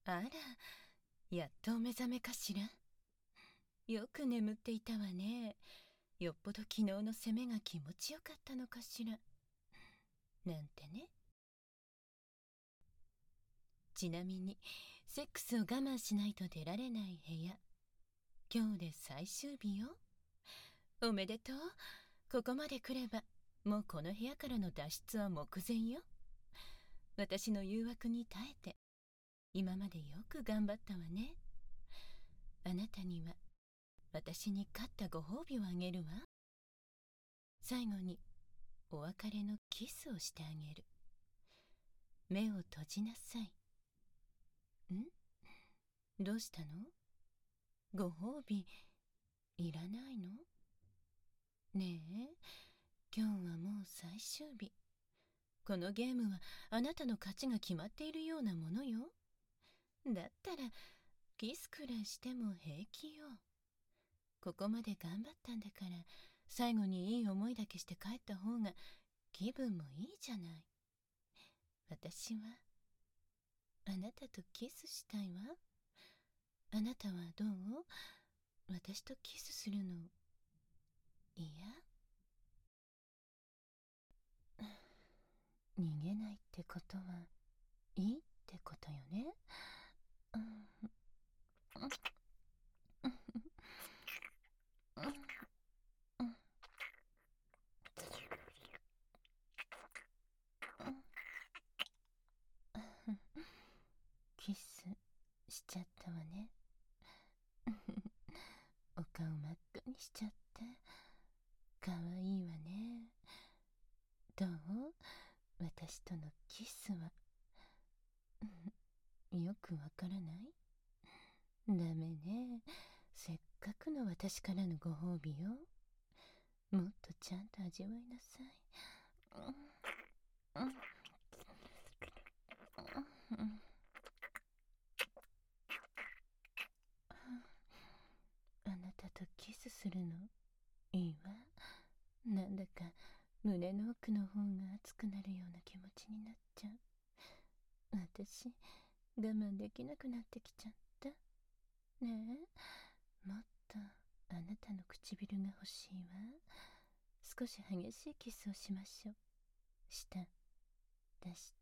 あら、やっとお目覚めかしら。よく眠っていたわね。よっぽど昨日の攻めが気持ちよかったのかしら。なんてね。ちなみに、セックスを我慢しないと出られない部屋。今日で最終日よ。おめでとう。ここまで来れば、もうこの部屋からの脱出は目前よ。私の誘惑に耐えて、今までよく頑張ったわね。あなたには、私に勝ったご褒美をあげるわ。最後に、お別れのキスをしてあげる。目を閉じなさい。どうしたの？ご褒美、いらないの？ねえ、今日はもう最終日。このゲームはあなたの勝ちが決まっているようなものよ。だったら、キスくらいしても平気よ。ここまで頑張ったんだから、最後にいい思いだけして帰った方が気分もいいじゃない。私は、あなたとキスしたいわ。あなたはどう？私とキスするの、嫌？逃げないってことはいいってことよね。キスしちゃったわね。お顔真っ赤にしちゃって。かわいいわね。どう？私とのキスは。よくわからない？ダメね。せっかくの私からのご褒美よ。もっとちゃんと味わいなさい。あなたとキスするのいいわ。なんだか胸の奥の方が熱くなるような気持ちになっちゃう。私、我慢できなくなってきちゃった。ねえ、もっとあなたの唇が欲しいわ。少し激しいキスをしましょう。舌出して。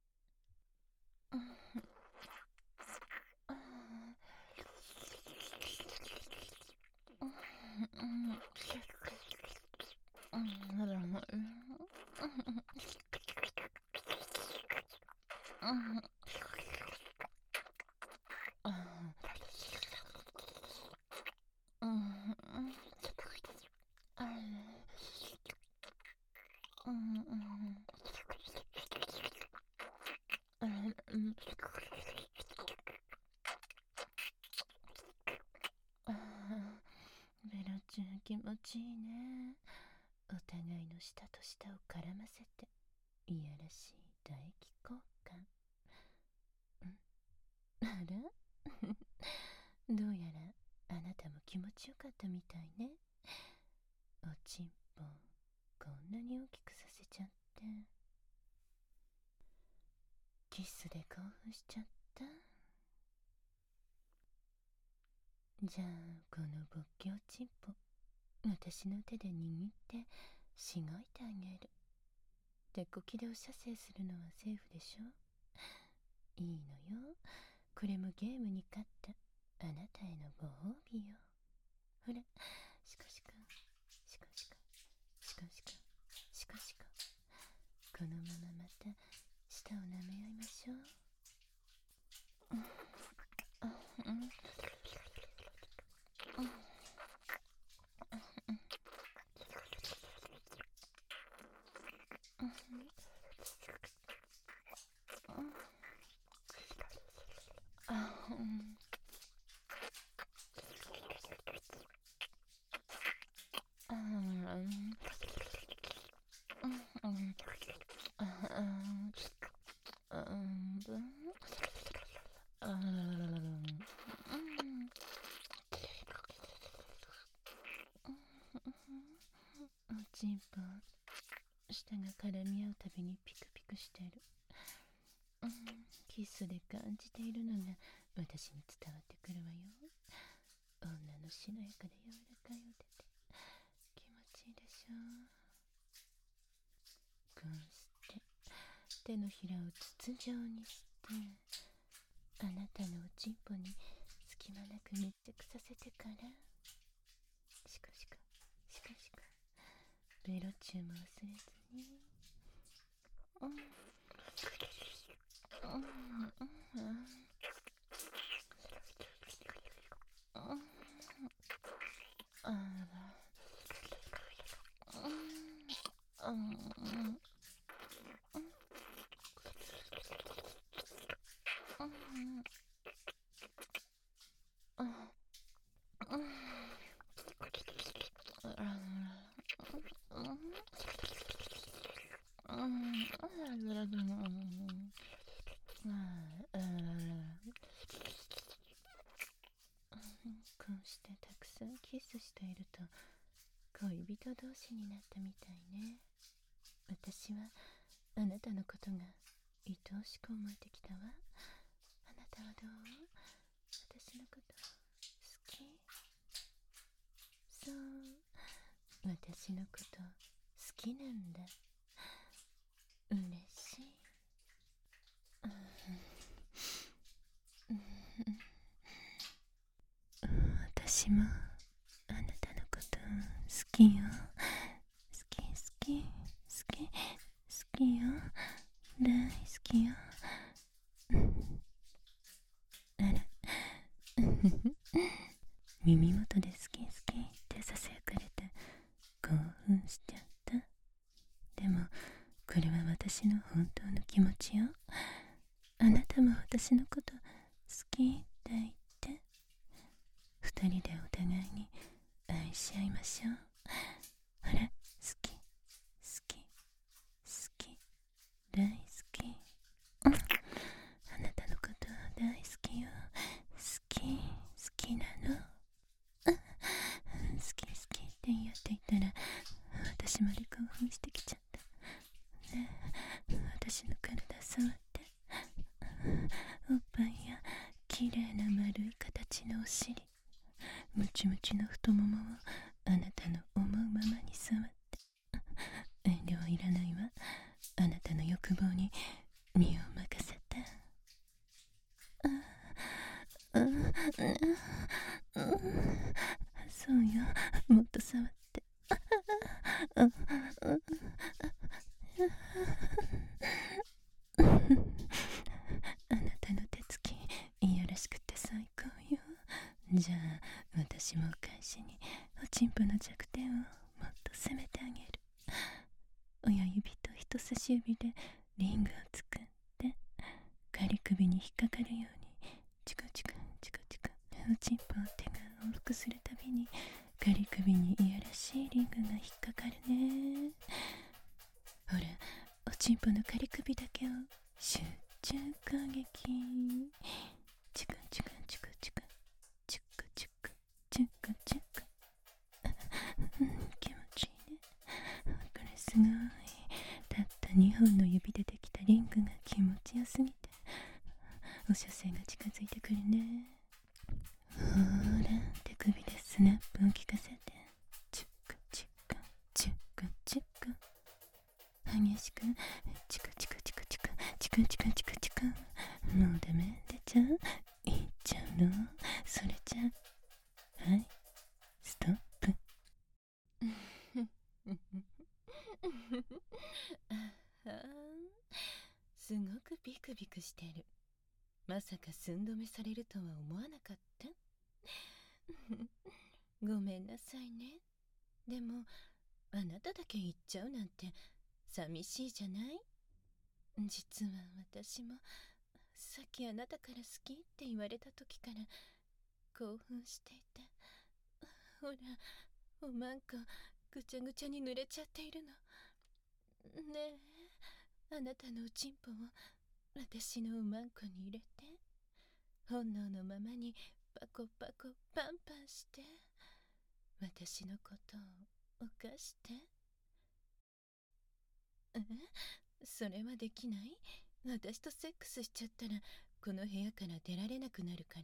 ベロチュー気持ちいいね。お互いの舌と舌を絡ませて、いやらしい唾液交換。あらどうやらあなたも気持ちよかったみたいね。おちんぽこんなに大きくさせちゃって。キスで興奮しちゃった。じゃあこのぼっけおちんぽ私の手で握ってしごいてあげる。手こきでお射精するのはセーフでしょ。いいのよ。これもゲームに勝ったあなたへのご褒美よ。ほら、シコシコシコシコシコシコシコシコ。このまままた舌を舐め合いましょう。おちんぽ舌が絡み合うたびにピクピクしてる。 キスで感じているのが私に伝わってくるわよ。女のしなやかで柔らかいお手で気持ちいいでしょう。こうして手のひらを筒状にしてあなたのおちんぽに隙間なく密着させてからシコシコシコシコベロチューも忘れずにこうしてたくさんキスしていると恋人同士になったみたいね。私はあなたのことが愛おしく思えてきたわ。あなたはどう？私のこと好き？そう、私のこと好きなんだ。嬉しい。私もあなたのこと好きよ。好き好き好き好きよ。大好きよ。あら耳元で好き好きってささやかれて興奮しちゃった。でもこれは私の本当の気持ちよ。あなたも私のこと好きって言って二人でお互いに愛し合いましょう。ほら、好き好き好き大好き、あなたのこと大好きよ。好きなの。好き好きって言い合っていたら私まで興奮してきちゃった。ねえ、私の体触って。おっぱいやきれいな丸い形のお尻、ムチムチの太ももをあなたの思うままに触って。遠慮はいらないわ。あなたの欲望に身を任せて。そうよ、もっと触って。あなたの手つきいやらしくて最高よ。じゃあ私もお返しにおちんぽの弱点をもっと攻めてあげる。親指と人差し指でリングを作って仮首に引っかかるようにチクチクチクチクおちんぽを手が往復するたびに仮首にいやらしいリングが引っかかるね。ほら、おちんぽの仮首だけを集中攻撃。チクチクチクチクチクチクチクチク気持ちいいね。これすごい。たった2本の指でできたリングが気持ちよすぎてお射精が近づいてくるね。ほら、手首でスナップを効かせてチクチクチクチク激しくチクチクチクチクチクチクチクチク。もうダメ、出ちゃう、いっちゃうの。それじゃはいストップ。すごくビクビクしてる。まさか寸止めされるとは思わなかった。ごめんなさいね。でもあなただけ言っちゃうなんて寂しいじゃない。実は私もさっきあなたから好きって言われた時から興奮していて、ほらおまんこぐちゃぐちゃに濡れちゃっているの。ねえ、あなたのおちんぽを私のおまんこに入れて本能のままにパコパコパンパンして私のことを犯して。それはできない？ 私とセックスしちゃったらこの部屋から出られなくなるから。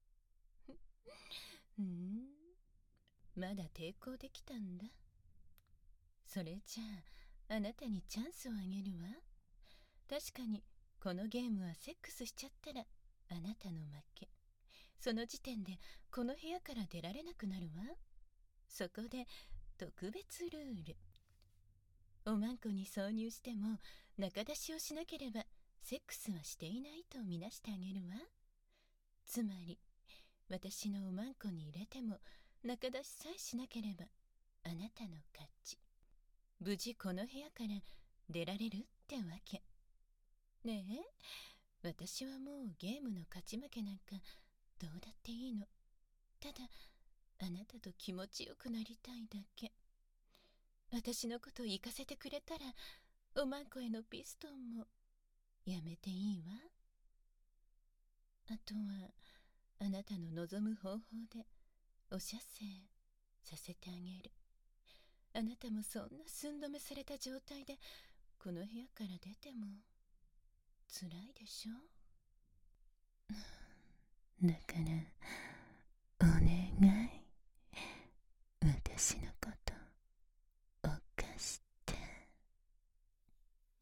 まだ抵抗できたんだ。それじゃああなたにチャンスをあげるわ。確かにこのゲームはセックスしちゃったらあなたの負け。その時点でこの部屋から出られなくなるわ。そこで特別ルール。おまんこに挿入しても中出しをしなければセックスはしていないとみなしてあげるわ。つまり私のおまんこに入れても中出しさえしなければあなたの勝ち。無事この部屋から出られるってわけ。ねえ、私はもうゲームの勝ち負けなんかどうだっていいの。ただあなたと気持ちよくなりたいだけ。私のこと言かせてくれたらおまんこへのピストンもやめていいわ。あとはあなたの望む方法でお射精させてあげる。あなたもそんな寸止めされた状態でこの部屋から出ても辛いでしょ。だから